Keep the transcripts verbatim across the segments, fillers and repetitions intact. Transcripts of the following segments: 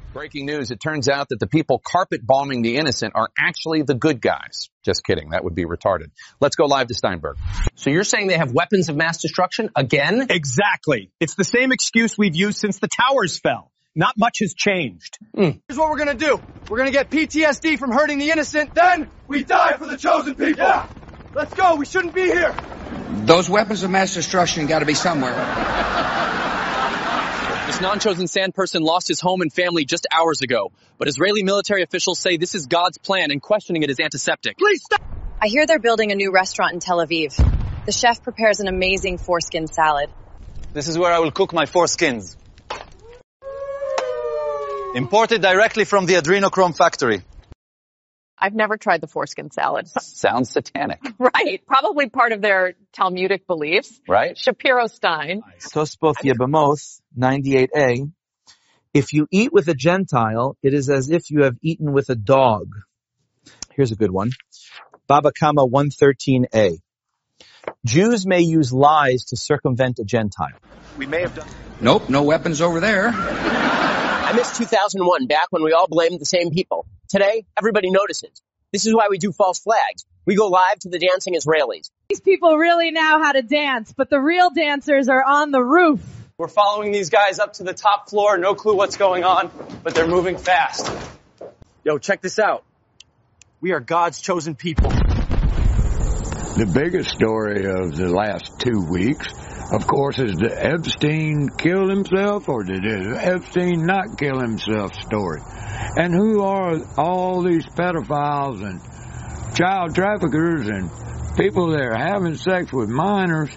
Breaking news, it turns out that the people carpet bombing the innocent are actually the good guys. Just kidding, that would be retarded. Let's go live to Steinberg. So you're saying they have weapons of mass destruction again? Exactly. It's the same excuse we've used since the towers fell. Not much has changed. Mm. Here's what we're gonna do. We're gonna get P T S D from hurting the innocent, then we die for the chosen people. Yeah. Let's go, we shouldn't be here. Those weapons of mass destruction gotta be somewhere. This non-chosen sand person lost his home and family just hours ago, but Israeli military officials say this is God's plan and questioning it is antiseptic. Please stop! I hear they're building a new restaurant in Tel Aviv. The chef prepares an amazing foreskin salad. This is where I will cook my foreskins. Imported directly from the adrenochrome factory. I've never tried the foreskin salad. Sounds satanic. Right. Probably part of their Talmudic beliefs. Right. Shapiro Stein. Tosboth Yebamoth, ninety-eight A. If you eat with a Gentile, it is as if you have eaten with a dog. Here's a good one. Baba Kama one thirteen A. Jews may use lies to circumvent a Gentile. We may have done... Nope, no weapons over there. I miss two thousand one, back when we all blamed the same people. Today, everybody notices. This is why we do false flags. We go live to the dancing Israelis. These people really know how to dance, but the real dancers are on the roof. We're following these guys up to the top floor, no clue what's going on, but they're moving fast. Yo, check this out. We are God's chosen people. The biggest story of the last two weeks, of course, is the Epstein kill himself or did Epstein not kill himself story. And who are all these pedophiles and child traffickers and people that are having sex with minors?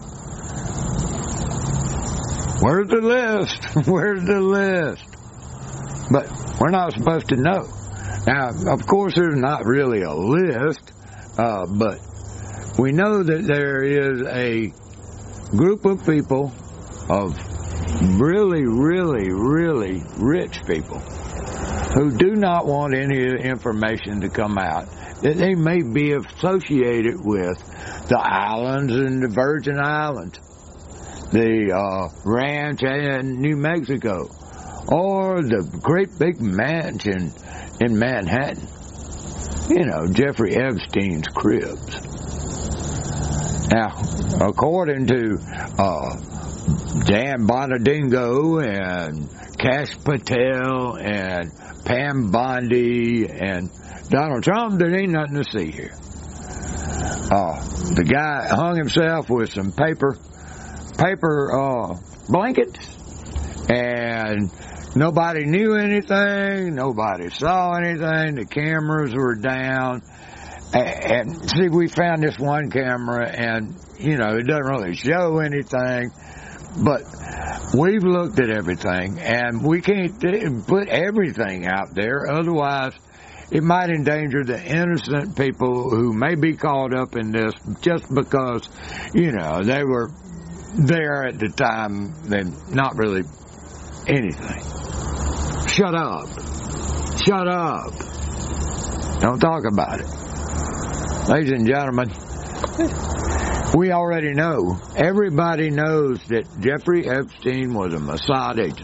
Where's the list? Where's the list? But we're not supposed to know. Now, of course, there's not really a list, uh, but we know that there is a group of people, of really, really, really rich people, who do not want any information to come out that they may be associated with the islands and the Virgin Islands, the uh, ranch in New Mexico, or the great big mansion in Manhattan. You know, Jeffrey Epstein's cribs. Now, according to uh, Dan Bonadingo and Kash Patel and Pam Bondi and Donald Trump, there ain't nothing to see here. Uh, the guy hung himself with some paper, paper uh, blankets, and nobody knew anything. Nobody saw anything. The cameras were down. And, and see, we found this one camera, and, you know, it doesn't really show anything. But we've looked at everything, and we can't put everything out there. Otherwise, it might endanger the innocent people who may be caught up in this just because, you know, they were there at the time and not really anything. Shut up. Shut up. Don't talk about it. Ladies and gentlemen, we already know, everybody knows that Jeffrey Epstein was a Mossad agent.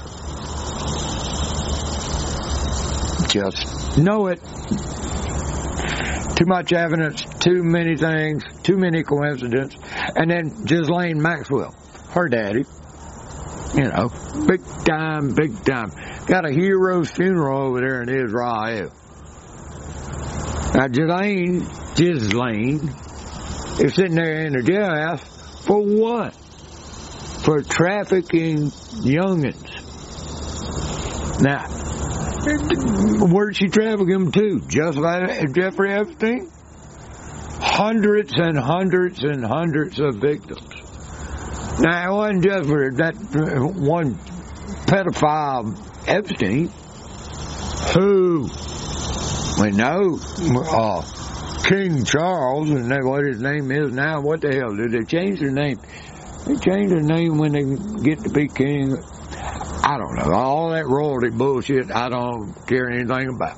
Just know it. Too much evidence, too many things, too many coincidences. And then Ghislaine Maxwell, her daddy, you know, big time, big time. Got a hero's funeral over there in Israel. Now, Ghislaine, Ghislaine is sitting there in the jailhouse for what? For trafficking youngins. Now, where'd she traffic them to? Just like Jeffrey Epstein? Hundreds and hundreds and hundreds of victims. Now, it wasn't just for that one pedophile Epstein, who we know, uh, King Charles, and that what his name is now. What the hell? Did they change their name? They change their name when they get to be king. I don't know. All that royalty bullshit, I don't care anything about.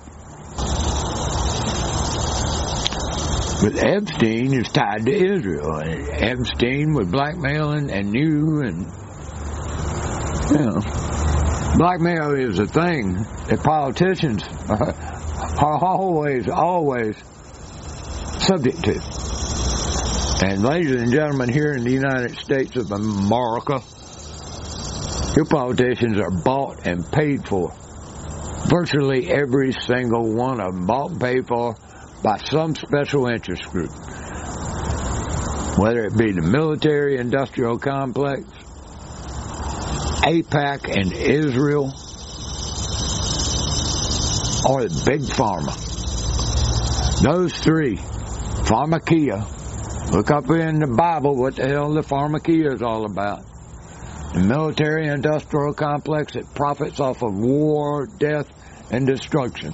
But Epstein is tied to Israel. And Epstein was blackmailing and knew, and, you know. Blackmail is a thing that politicians are, are always, always subject to. And ladies and gentlemen, here in the United States of America, your politicians are bought and paid for. Virtually every single one of them bought and paid for by some special interest group. Whether it be the military-industrial complex, AIPAC and Israel, or the big pharma. Those three, pharmakia, look up in the Bible what the hell the pharmakia is all about. The military-industrial complex that profits off of war, death, and destruction.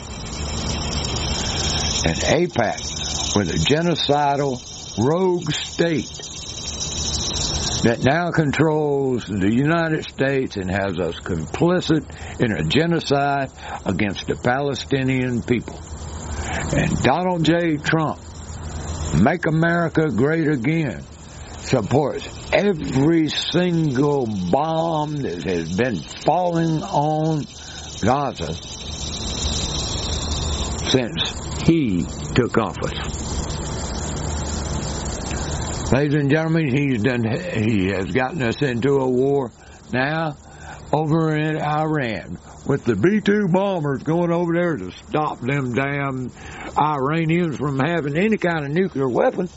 And AIPAC, with a genocidal rogue state that now controls the United States and has us complicit in a genocide against the Palestinian people. And Donald J. Trump, Make America Great Again, supports every single bomb that has been falling on Gaza since he took office. Ladies and gentlemen, he's done, he has gotten us into a war now over in Iran with the B two bombers going over there to stop them damn Iranians from having any kind of nuclear weapon.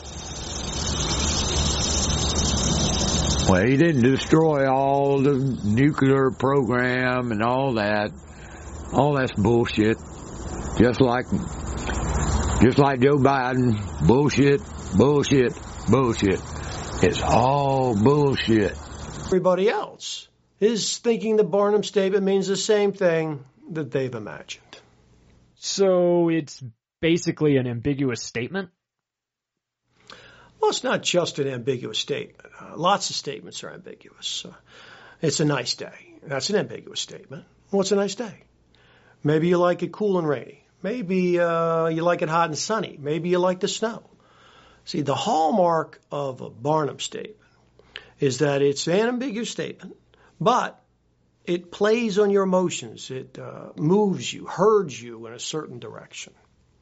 Well, he didn't destroy all the nuclear program and all that. All that's bullshit. Just like, just like Joe Biden, bullshit, bullshit. Bullshit. It's all bullshit. Everybody else is thinking the Barnum statement means the same thing that they've imagined. So it's basically an ambiguous statement? Well, it's not just an ambiguous statement. Uh, lots of statements are ambiguous. Uh, it's a nice day. That's an ambiguous statement. What's a nice day? Maybe you like it cool and rainy. Maybe uh, you like it hot and sunny. Maybe you like the snow. See, the hallmark of a Barnum statement is that it's an ambiguous statement, but it plays on your emotions. It uh, moves you, herds you in a certain direction.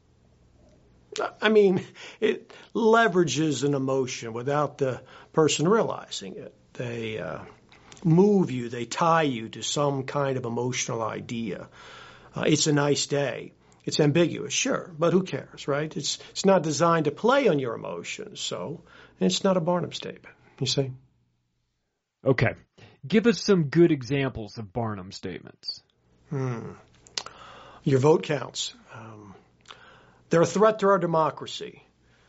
I mean, it leverages an emotion without the person realizing it. They uh, move you, they tie you to some kind of emotional idea. Uh, it's a nice day. It's ambiguous, sure, but who cares, right? It's it's not designed to play on your emotions, so it's not a Barnum statement, you see? Okay. Give us some good examples of Barnum statements. Hmm. Your vote counts. Um, they're a threat to our democracy.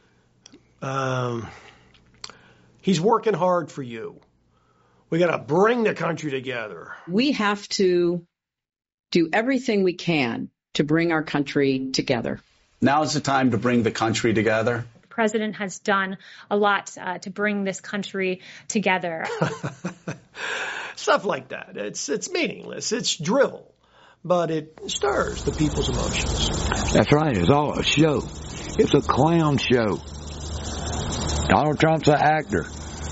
Um, he's working hard for you. We got to bring the country together. We have to do everything we can to bring our country together. Now is the time to bring the country together. The president has done a lot uh, to bring this country together. Stuff like that. It's it's meaningless. It's drivel. But it stirs the people's emotions. That's right. It's all a show. It's a clown show. Donald Trump's an actor.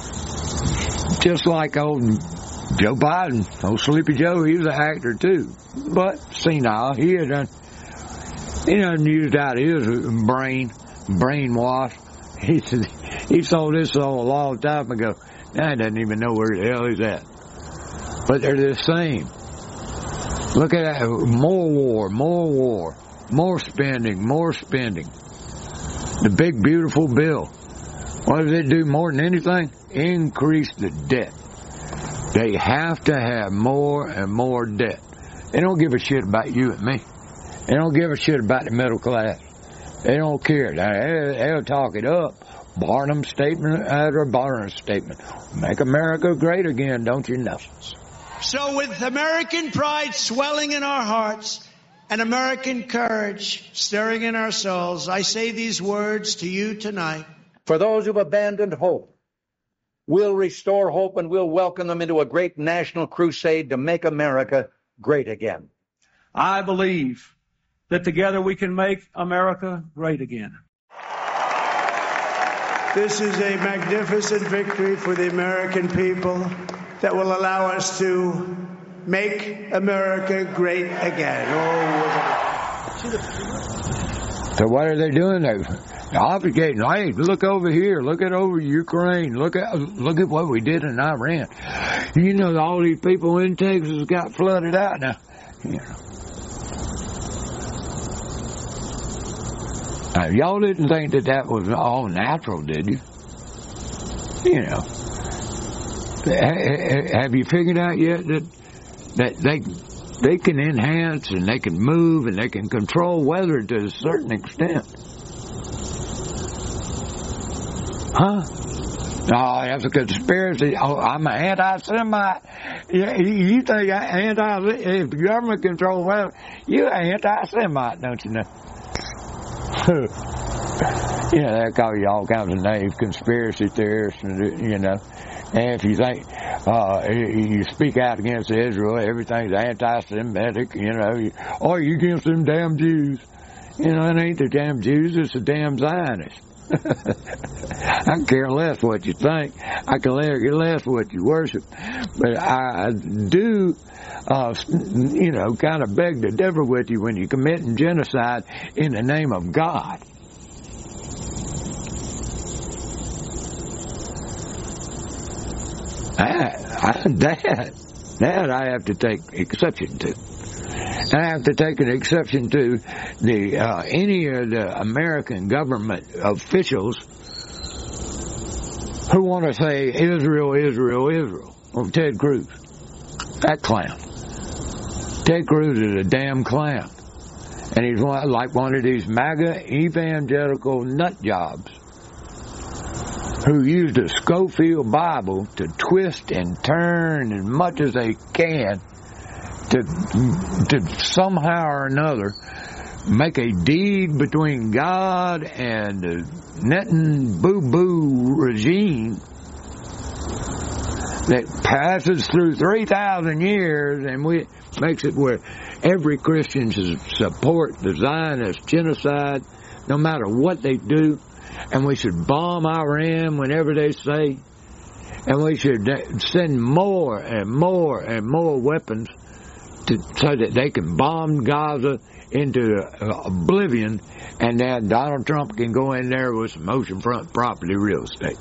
Just like old Joe Biden, old Sleepy Joe, he was an actor too. But senile, he had done, he done used out his brain, brainwash. He said, he sold this song a long time ago. Now he doesn't even know where the hell he's at. But they're the same. Look at that, more war, more war, more spending, more spending. The big beautiful bill. What does it do more than anything? Increase the debt. They have to have more and more debt. They don't give a shit about you and me. They don't give a shit about the middle class. They don't care. They'll talk it up. Barnum statement after Barnum statement. Make America great again, don't you know? So with American pride swelling in our hearts and American courage stirring in our souls, I say these words to you tonight. For those who've abandoned hope, we'll restore hope and we'll welcome them into a great national crusade to make America great again. I believe that together we can make America great again. This is a magnificent victory for the American people that will allow us to make America great again. Oh, so what are they doing? They're obligating. Hey, look over here. Look at over Ukraine. Look at look at what we did in Iran. You know, all these people in Texas got flooded out now. You know. Now, y'all didn't think that that was all natural, did you? You know. Have you figured out yet that that they they can enhance and they can move and they can control weather to a certain extent? Huh? No, that's a conspiracy. Oh, I'm an anti-Semite. You, you think anti if the government controls weather, you're an anti-Semite, don't you know? Yeah, they call you all kinds of names, conspiracy theorists, you know. And if you think uh, you speak out against Israel, everything's anti-Semitic, you know, or you against them damn Jews. You know, it ain't the damn Jews, it's the damn Zionists. I care less what you think. I care less what you worship. But I do, uh, you know, kind of beg to differ with you when you're committing genocide in the name of God. That, I, that, that I have to take exception to. I have to take an exception to the uh, any of the American government officials who want to say Israel, Israel, Israel. Or Ted Cruz. That clown. Ted Cruz is a damn clown. And he's one, like one of these MAGA evangelical nut jobs who use the Scofield Bible to twist and turn as much as they can to, to somehow or another make a deed between God and the Netanyahu regime that passes through three thousand years and we makes it where every Christian should support the Zionist genocide no matter what they do. And we should bomb Iran whenever they say. And we should send more and more and more weapons to, so that they can bomb Gaza into uh, oblivion. And then Donald Trump can go in there with some oceanfront property real estate.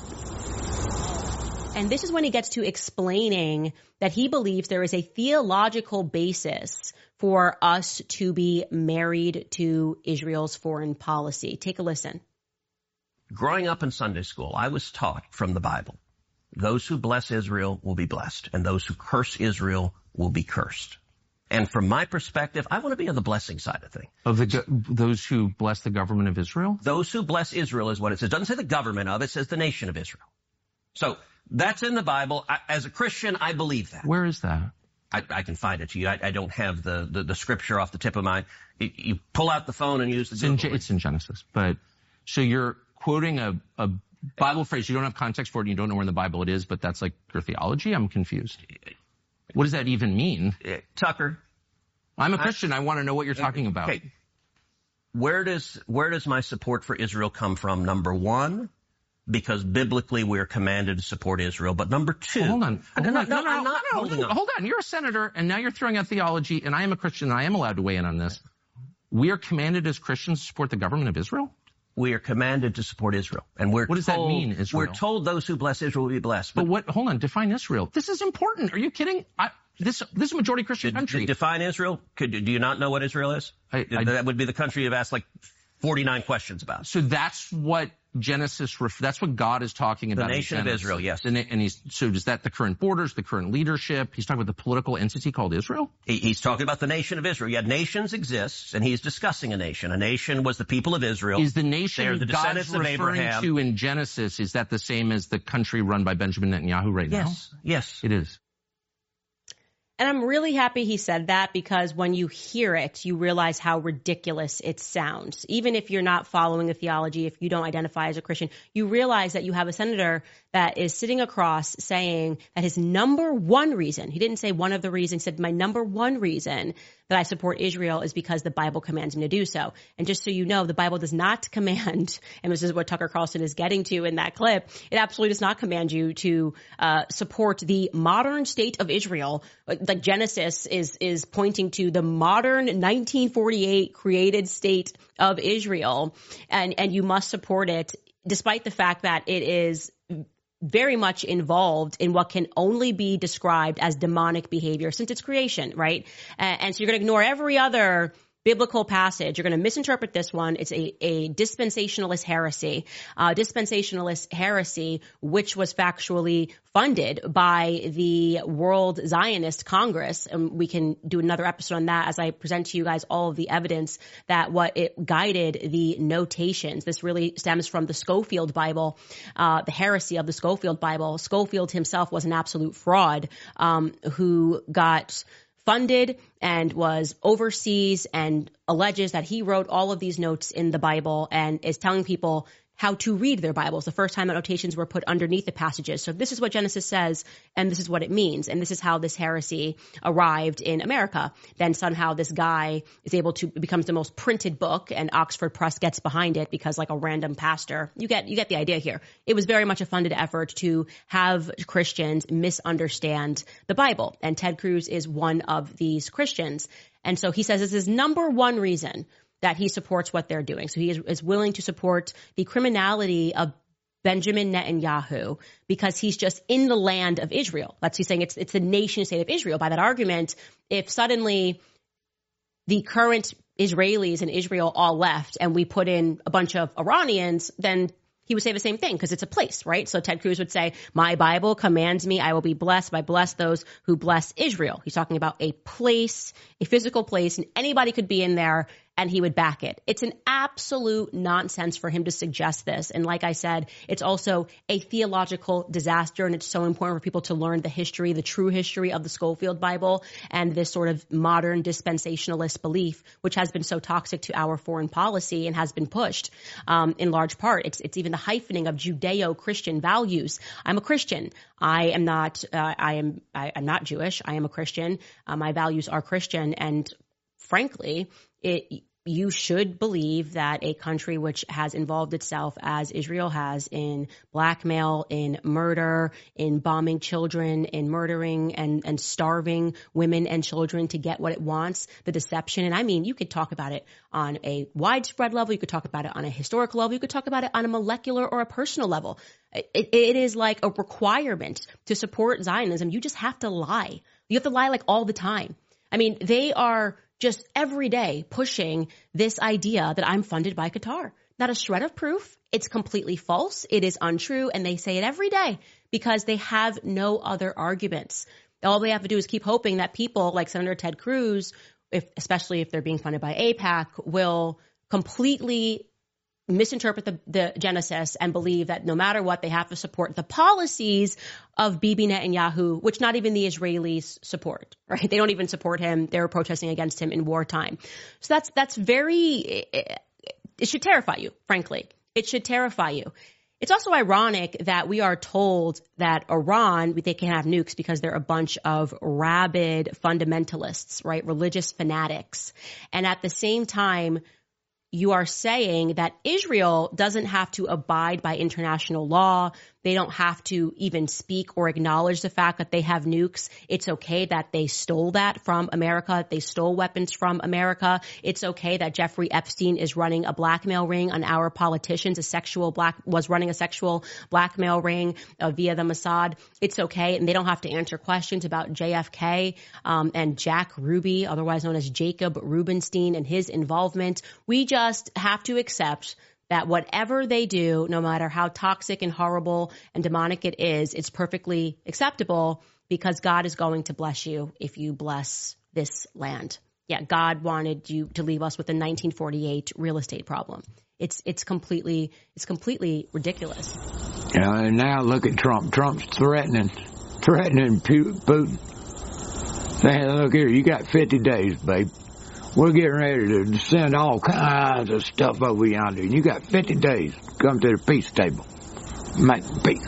And this is when he gets to explaining that he believes there is a theological basis for us to be married to Israel's foreign policy. Take a listen. Growing up in Sunday school, I was taught from the Bible, those who bless Israel will be blessed, and those who curse Israel will be cursed. And from my perspective, I want to be on the blessing side of things. Of the those who bless the government of Israel? Those who bless Israel is what it says. It doesn't say the government of, it says the nation of Israel. So that's in the Bible. I, as a Christian, I believe that. Where is that? I, I can find it to you. I, I don't have the, the, the scripture off the tip of my... You, you pull out the phone and use the... It's in, it's in Genesis. But so you're quoting a, a Bible phrase. You don't have context for it. And you don't know where in the Bible it is, but that's like your theology? I'm confused. What does that even mean? Uh, Tucker. I'm a Christian. I, I want to know what you're talking about. Okay. Where does, where does my support for Israel come from? Number one, because biblically we're commanded to support Israel. But number two... Well, hold on. Hold no, on. no, No, no, I'm not no, holding no, on. Hold on. You're a senator, and now you're throwing out theology, and I am a Christian, and I am allowed to weigh in on this. We are commanded as Christians to support the government of Israel? We are commanded to support Israel. And we're What does told, that mean, Israel? We're told those who bless Israel will be blessed. But, but what, hold on, define Israel. This is important. Are you kidding? I, this, this is a majority Christian did, country. Did define Israel? Could, do you not know what Israel is? I, I, that would be the country you've asked like forty-nine questions about. So that's what Genesis, ref, that's what God is talking about. The nation of Israel, yes. And, and he's, so is that the current borders, the current leadership? He's talking about the political entity called Israel? He, he's talking about the nation of Israel. Yeah, nations exist, and he's discussing a nation. A nation was the people of Israel. Is the nation They're the God's descendants of referring Abraham. to in Genesis, is that the same as the country run by Benjamin Netanyahu right now? Yes, yes. It is. And I'm really happy he said that, because when you hear it, you realize how ridiculous it sounds. Even if you're not following a theology, if you don't identify as a Christian, you realize that you have a senator that is sitting across saying that his number one reason, he didn't say one of the reasons, he said my number one reason that I support Israel is because the Bible commands me to do so. And just so you know, the Bible does not command, and this is what Tucker Carlson is getting to in that clip, it absolutely does not command you to uh, support the modern state of Israel. Like Genesis is is pointing to the modern nineteen forty-eight created state of Israel, and, and you must support it despite the fact that it is very much involved in what can only be described as demonic behavior since its creation, right? And, and so you're going to ignore every other biblical passage. You're going to misinterpret this one. It's a, a dispensationalist heresy, uh, dispensationalist heresy, which was factually funded by the World Zionist Congress. And we can do another episode on that as I present to you guys all of the evidence that what it guided the notations. This really stems from the Scofield Bible, uh, the heresy of the Scofield Bible. Scofield himself was an absolute fraud, um, who got funded and was overseas and alleges that he wrote all of these notes in the Bible and is telling people how to read their Bibles. The first time that notations were put underneath the passages. So this is what Genesis says, and this is what it means. And this is how this heresy arrived in America. Then somehow this guy is able to, it becomes the most printed book, and Oxford Press gets behind it because like a random pastor. You get, you get the idea here. It was very much a funded effort to have Christians misunderstand the Bible. And Ted Cruz is one of these Christians. And so he says this is number one reason that he supports what they're doing. So he is, is willing to support the criminality of Benjamin Netanyahu because he's just in the land of Israel. That's he's saying it's it's the nation state of Israel. By that argument, if suddenly the current Israelis in Israel all left and we put in a bunch of Iranians, then he would say the same thing because it's a place, right? So Ted Cruz would say, my Bible commands me, I will be blessed. I bless those who bless Israel. He's talking about a place, a physical place, and anybody could be in there and he would back it. It's an absolute nonsense for him to suggest this. And like I said, it's also a theological disaster. And it's so important for people to learn the history, the true history of the Scofield Bible and this sort of modern dispensationalist belief, which has been so toxic to our foreign policy and has been pushed um, in large part. It's, it's even the hyphening of Judeo-Christian values. I'm a Christian. I am not, uh, I am, I, I'm not Jewish. I am a Christian. Uh, my values are Christian. And frankly, it, you should believe that a country which has involved itself as Israel has in blackmail, in murder, in bombing children, in murdering and, and starving women and children to get what it wants, the deception. And I mean, you could talk about it on a widespread level. You could talk about it on a historical level. You could talk about it on a molecular or a personal level. It, it is like a requirement to support Zionism. You just have to lie. You have to lie like all the time. I mean, they are just every day pushing this idea that I'm funded by Qatar. Not a shred of proof. It's completely false. It is untrue. And they say it every day because they have no other arguments. All they have to do is keep hoping that people like Senator Ted Cruz, if, especially if they're being funded by AIPAC, will completely misinterpret the, the Genesis and believe that no matter what, they have to support the policies of Bibi Netanyahu, which not even the Israelis support, right? They don't even support him. They're protesting against him in wartime. So that's, that's very, it, it should terrify you, frankly. It should terrify you. It's also ironic that we are told that Iran, they can have nukes because they're a bunch of rabid fundamentalists, right? Religious fanatics. And at the same time, you are saying that Israel doesn't have to abide by international law. They don't have to even speak or acknowledge the fact that they have nukes. It's okay that they stole that from America. They stole weapons from America. It's okay that Jeffrey Epstein is running a blackmail ring on our politicians, a sexual black, was running a sexual blackmail ring uh, via the Mossad. It's okay. And they don't have to answer questions about J F K um, and Jack Ruby, otherwise known as Jacob Rubenstein, and his involvement. We just have to accept that whatever they do, no matter how toxic and horrible and demonic it is, it's perfectly acceptable because God is going to bless you if you bless this land. Yeah, God wanted you to leave us with a nineteen forty-eight real estate problem. It's it's completely it's completely ridiculous. Yeah, and now look at Trump. Trump's threatening threatening Putin. Saying, look here, you got fifty days, babe. We're getting ready to send all kinds of stuff over yonder. And you got fifty days to come to the peace table. Make peace.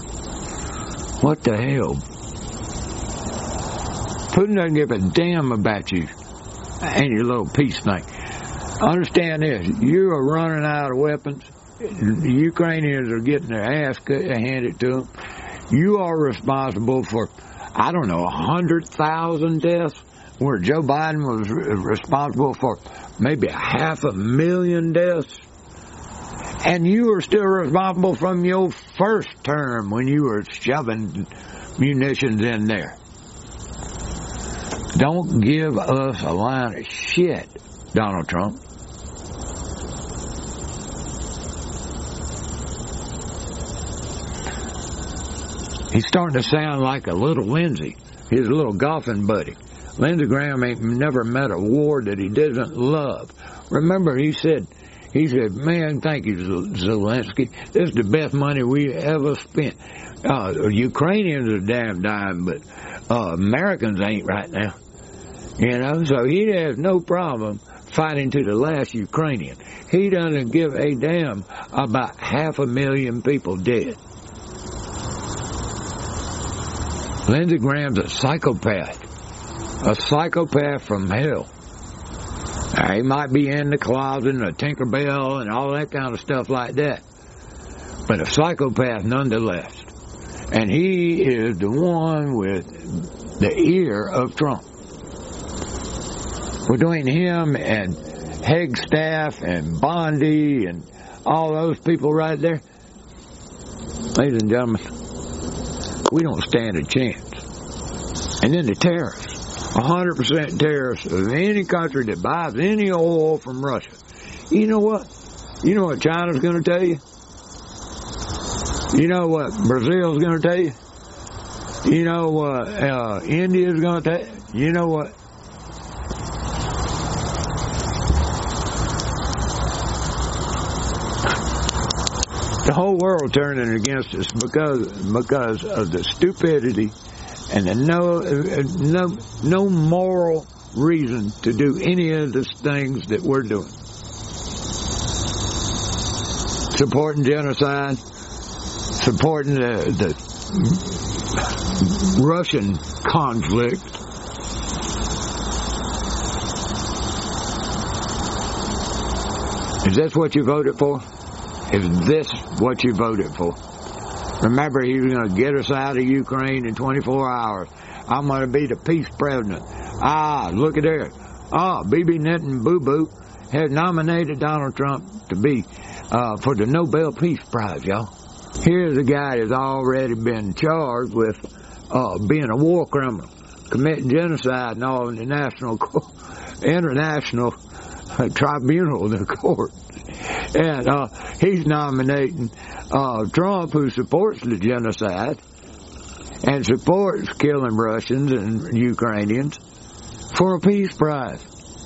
What the hell? Putin doesn't give a damn about you. any little peace thing. Understand this. You are running out of weapons. The Ukrainians are getting their ass handed to them. You are responsible for, I don't know, one hundred thousand deaths, where Joe Biden was responsible for maybe a half a million deaths. And you are still responsible from your first term when you were shoving munitions in there. Don't give us a line of shit, Donald Trump. He's starting to sound like a little Lindsey, his little golfing buddy. Lindsey Graham ain't never met a war that he doesn't love. Remember, he said, he said, man, thank you, Zelensky. This is the best money we ever spent. Uh, Ukrainians are damn dime, but uh, Americans ain't right now. You know, so he has no problem fighting to the last Ukrainian. He doesn't give a damn about half a million people dead. Lindsey Graham's a psychopath. A psychopath from hell. Now, he might be in the closet and a Tinkerbell and all that kind of stuff like that. But a psychopath nonetheless. And he is the one with the ear of Trump. Between him and Hagstaff and Bondi and all those people right there, ladies and gentlemen, we don't stand a chance. And then the tariffs. one hundred percent tariffs of any country that buys any oil from Russia. You know what? You know what China's going to tell you? You know what Brazil's going to tell you? You know what uh, India's going to tell you? You know what? The whole world turning against us because because of the stupidity and the no no no moral reason to do any of the things that we're doing. Supporting genocide, supporting the, the Russian conflict. Is this what you voted for? Is this what you voted for? Remember, he was going to get us out of Ukraine in twenty-four hours. I'm going to be the peace president. Ah, look at there. Ah, Bibi Netanyahu has nominated Donald Trump to be uh, for the Nobel Peace Prize, y'all. Here's a guy that's already been charged with uh, being a war criminal, committing genocide and all in the national, international uh, tribunal, the court. And uh, he's nominating uh, Trump, who supports the genocide and supports killing Russians and Ukrainians, for a peace prize.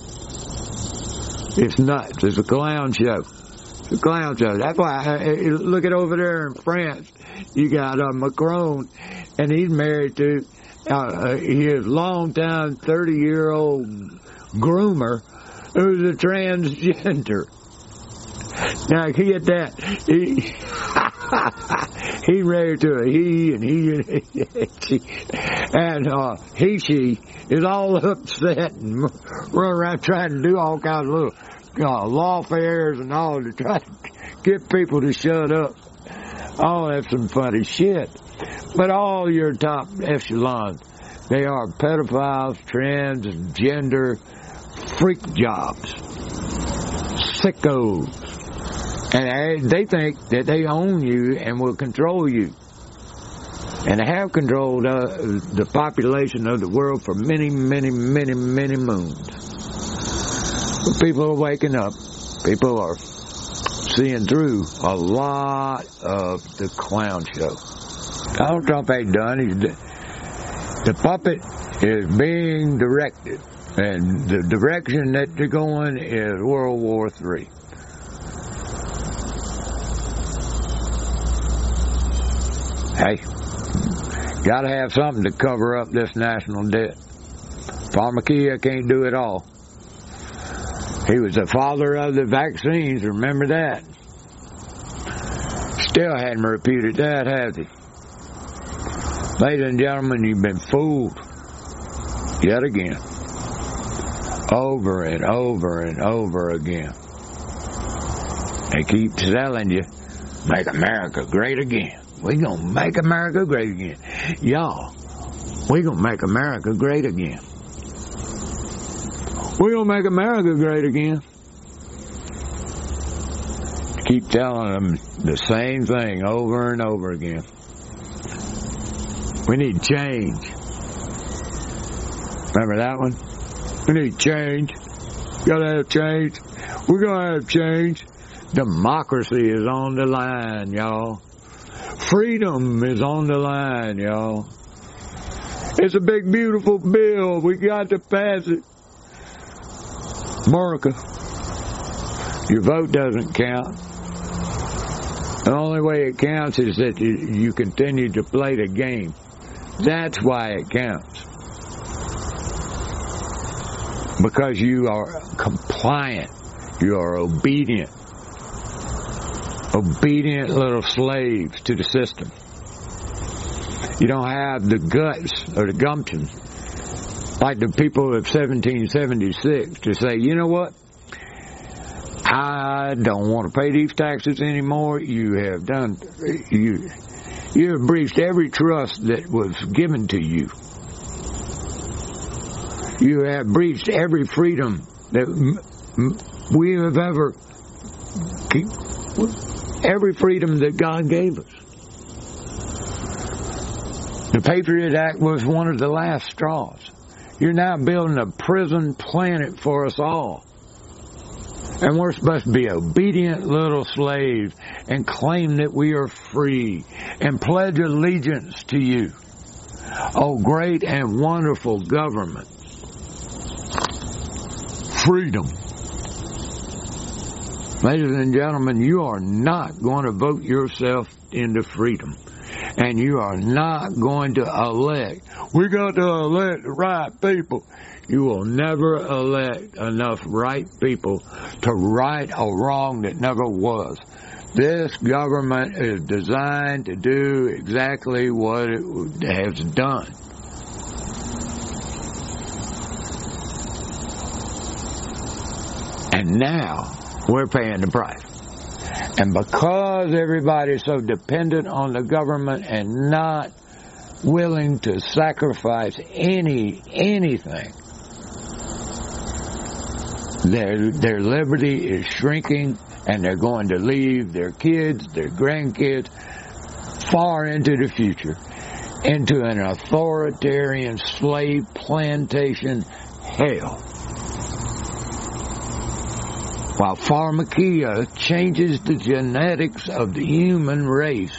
It's nuts. It's a clown show. It's a clown show. That's why, I, I, look at over there in France, you got uh, Macron, and he's married to uh, his longtime thirty-year-old groomer, who's a transgender. Now, get that. He, he married to a he, and he and she, and uh, he, she is all upset and run around trying to do all kinds of little uh, law fairs and all to try to get people to shut up. Oh, that's some funny shit. But all your top echelons, they are pedophiles, transgender, freak jobs, sickos. And they think that they own you and will control you. And they have controlled uh, the population of the world for many, many, many, many moons. But people are waking up. People are seeing through a lot of the clown show. Donald Trump ain't done. He's d- the puppet is being directed. And the direction that they're going is World War Three. Hey, gotta have something to cover up this national debt. Pharmacia can't do it all. He was the father of the vaccines, remember that. Still hadn't repeated that, has he? Ladies and gentlemen, you've been fooled yet again. over and over and over again. They keep telling you, make America great again. We're going to make America great again. Y'all, we're going to make America great again. We're going to make America great again. Keep telling them the same thing over and over again. We need change. Remember that one? We need change. Gotta have change. We're gonna have change. Democracy is on the line, y'all. Freedom is on the line, y'all. It's a big, beautiful bill. We got to pass it. America, your vote doesn't count. The only way it counts is that you, you continue to play the game. That's why it counts. Because you are compliant. You are obedient. Obedient little slaves to the system. You don't have the guts or the gumption like the people of seventeen seventy-six to say, you know what? I don't want to pay these taxes anymore. You have done, you, you have breached every trust that was given to you. You have breached every freedom that we have ever, every freedom that God gave us. The Patriot Act was one of the last straws. You're now building a prison planet for us all. And we're supposed to be obedient little slaves and claim that we are free and pledge allegiance to you. Oh, great and wonderful government. Freedom. Ladies and gentlemen, you are not going to vote yourself into freedom. And you are not going to elect. We got to elect the right people. You will never elect enough right people to right a wrong that never was. This government is designed to do exactly what it has done. And now we're paying the price. And because everybody's so dependent on the government and not willing to sacrifice any anything, their their liberty is shrinking, and they're going to leave their kids, their grandkids, far into the future, into an authoritarian slave plantation hell. While pharmakia changes the genetics of the human race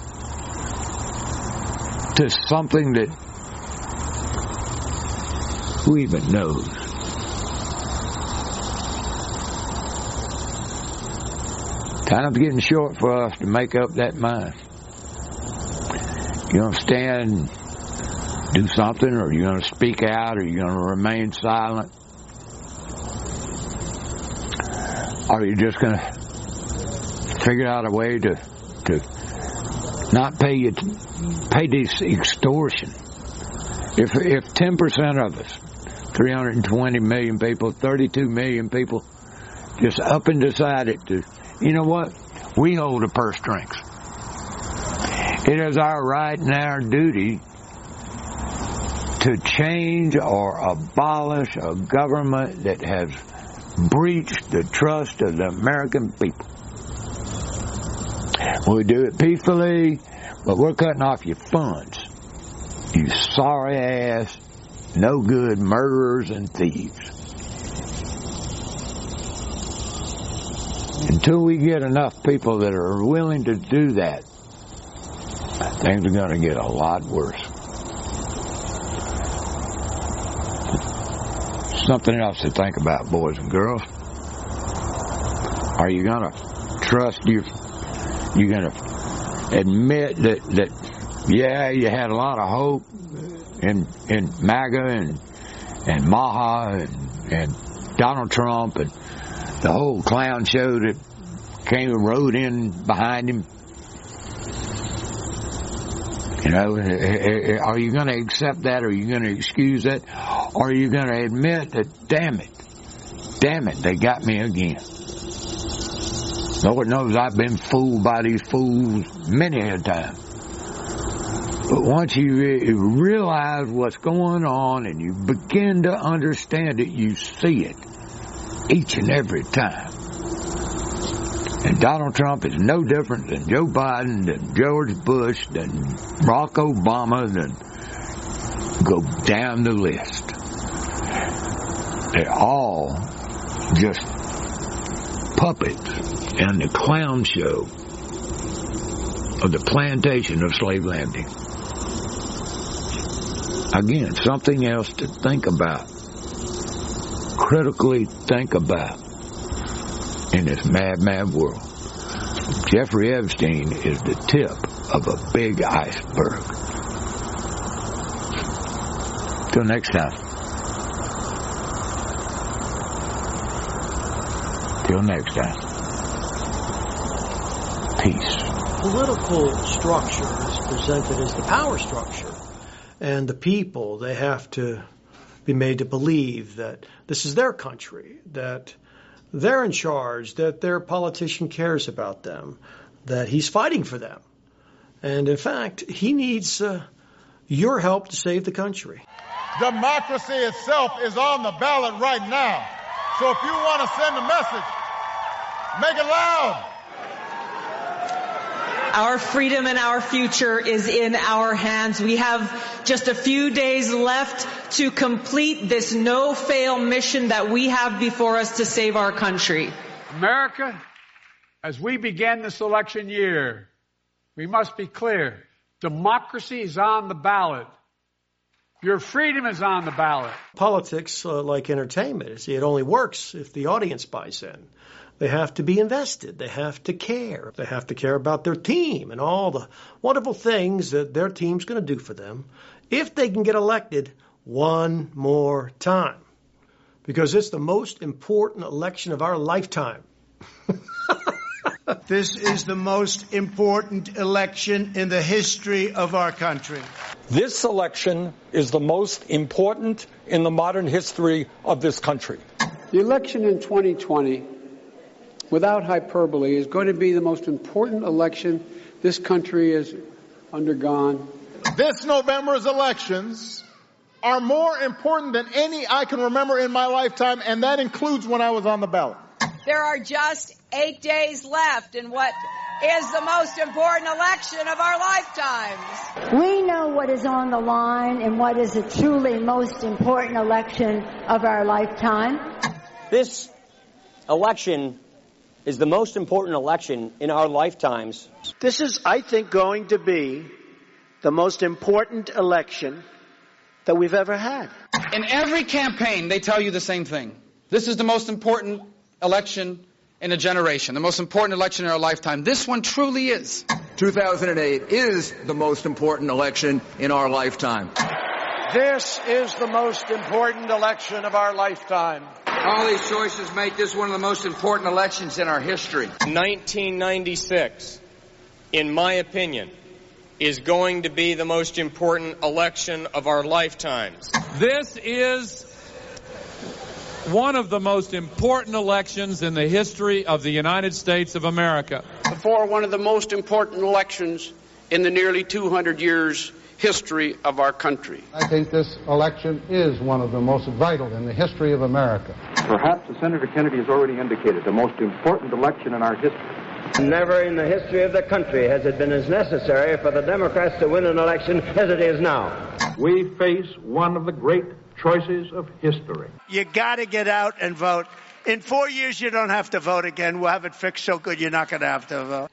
to something that who even knows? Time's getting short for us to make up that mind. You're going to stand and do something, or you're going to speak out, or you're going to remain silent. Or are you just going to figure out a way to to not pay you pay this extortion? If if ten percent of us, three hundred twenty million people, thirty-two million people, just up and decided to, you know what? We hold the purse strings. It is our right and our duty to change or abolish a government that has breached the trust of the American people. We'll do it peacefully, but we're cutting off your funds. You sorry ass, no good murderers and thieves. Until we get enough people that are willing to do that, things are going to get a lot worse. Something else to think about, boys and girls. Are you going to trust your, you going to admit that, that, yeah, you had a lot of hope in, in MAGA and, and Maha and, and Donald Trump and the whole clown show that came and rode in behind him? You know, are you going to accept that? Are you going to excuse that? Or are you going to admit that, damn it, damn it, they got me again. Lord knows I've been fooled by these fools many a time. But once you re- realize what's going on and you begin to understand it, you see it each and every time. And Donald Trump is no different than Joe Biden, than George Bush, than Barack Obama, than go down the list. They're all just puppets in the clown show of the plantation of slave landing. Again, something else to think about, critically think about in this mad, mad world. Jeffrey Epstein is the tip of a big iceberg. Till next time. Till next time. Peace. Political structure is presented as the power structure. And the people, they have to be made to believe that this is their country, that they're in charge, that their politician cares about them, that he's fighting for them. And in fact, he needs uh, your help to save the country. Democracy itself is on the ballot right now. So if you want to send a message, make it loud. Our freedom and our future is in our hands. We have just a few days left to complete this no-fail mission that we have before us to save our country. America, as we begin this election year, we must be clear. Democracy is on the ballot. Your freedom is on the ballot. Politics, uh, like entertainment, it only works if the audience buys in. They have to be invested. They have to care. They have to care about their team and all the wonderful things that their team's going to do for them if they can get elected one more time. Because it's the most important election of our lifetime. This is the most important election in the history of our country. This election is the most important in the modern history of this country. The election in twenty twenty, without hyperbole, is going to be the most important election this country has undergone. This November's elections are more important than any I can remember in my lifetime, and that includes when I was on the ballot. There are just eight days left in what is the most important election of our lifetimes. We know what is on the line and what is a truly most important election of our lifetime. This election is the most important election in our lifetimes. This is, I think, going to be the most important election that we've ever had. In every campaign, they tell you the same thing. This is the most important election in a generation, the most important election in our lifetime. This one truly is. two thousand eight is the most important election in our lifetime. This is the most important election of our lifetime. All these choices make this one of the most important elections in our history. nineteen ninety-six, in my opinion, is going to be the most important election of our lifetimes. This is one of the most important elections in the history of the United States of America. Before one of the most important elections in the nearly two hundred years history of our country. I think this election is one of the most vital in the history of America. Perhaps, as Senator Kennedy has already indicated, the most important election in our history. Never in the history of the country has it been as necessary for the Democrats to win an election as it is now. We face one of the great choices of history. You got to get out and vote. In four years, you don't have to vote again. We'll have it fixed so good you're not going to have to vote.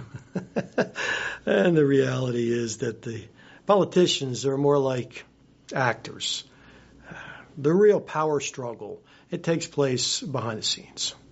And the reality is that the politicians are more like actors. The real power struggle, it takes place behind the scenes.